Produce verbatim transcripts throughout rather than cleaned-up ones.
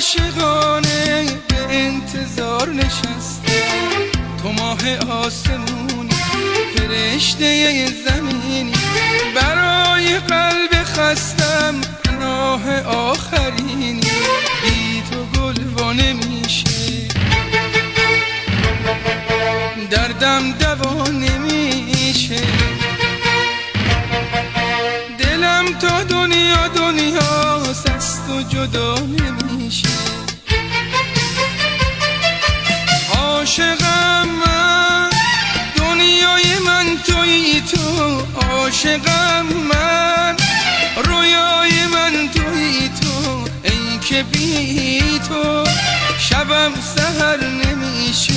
عاشقانه به انتظار نشستم، تو ماه آسمونی فرشته زمینی، برای قلب خستم پناه آخرینی، بی تو گلوانه میشه دردم دوا نمیشه، دلم تا دنیا دنیا سست و جدا نمیشه. عاشقم من دنیای من تویی تو، عاشقم من رویای من تویی تو، ای که بی تو شبم سحر نمیشه.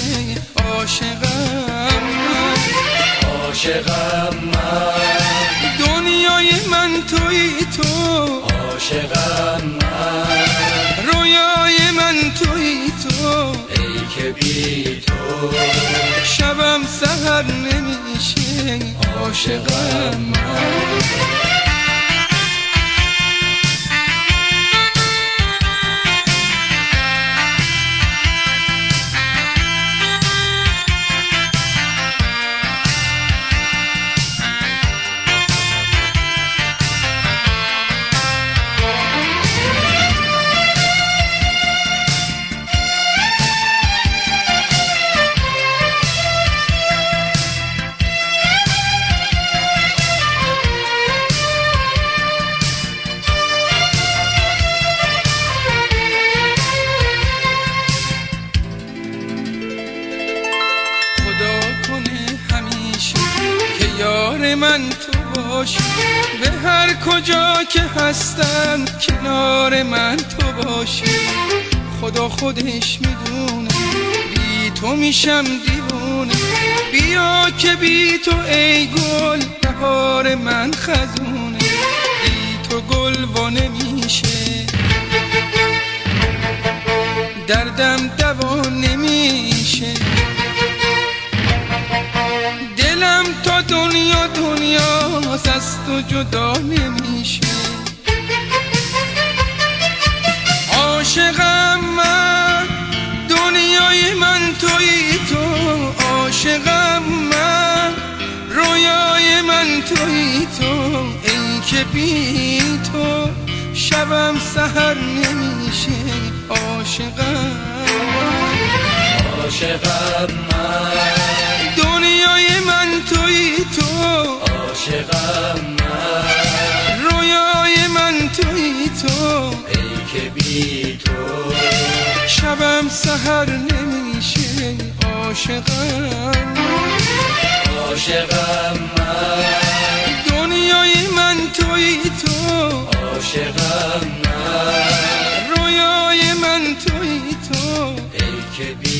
عاشقم من عاشقم من دنیای من تویی تو، عاشقم من رویای من تویی تو، ای که بی تو شبم سحر نمیشه. عاشقم من یار من تو باشی، به هر کجا که هستم کنار من تو باشی. خدا خودش میدونه بی تو میشم دیوونه، بیا که بی تو ای گل بهار من خزونه، بی تو گلوانه میشه دردم دوا نمیشه، دلم تا دنیا دنیا سست و جدا نمیشه. عاشقم من دنیای من تویی تو، عاشقم من رویای من تویی تو، ای که بی تو شبم سحر نمیشه. عاشقم عاشقم من دنیای من تویی تو، عاشقم من رویای من تویی تو، ای که بی تو شبم سحر نمیشه. عاشقم عاشقم من دنیای من تویی تو، عاشقم من رویای من تویی تو، ای که بی